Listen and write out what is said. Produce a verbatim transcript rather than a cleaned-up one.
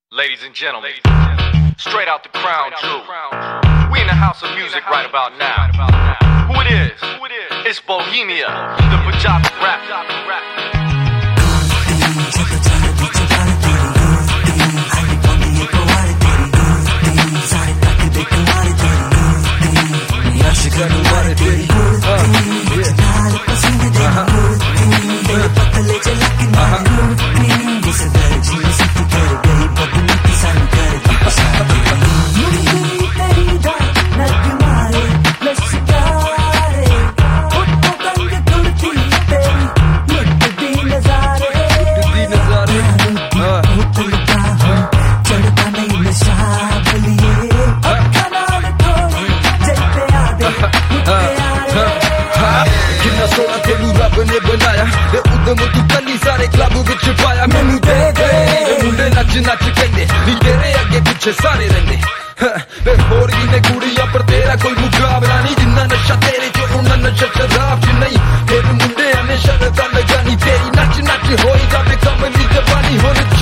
Ladies and gentlemen, straight out the crown jewel. We in the house of music right about now. Who it is? It's Bohemia, the Punjabi rap. ने बनाया उदम तू कली सारे club विच पाया मैनू दे दे मुंडे नच नच कहंदे नी तेरे अगे पिछे सारे रहिंदे वे होर गी ने कुड़ियां पर तेरा कोई मुकाबला नहीं जिन्ना नशा तेरे च उन्ना नशा शराब च नहीं फिर मुंडे ने शरत लगानी तेरी नच नच होई जावे कम दी जवानी हुण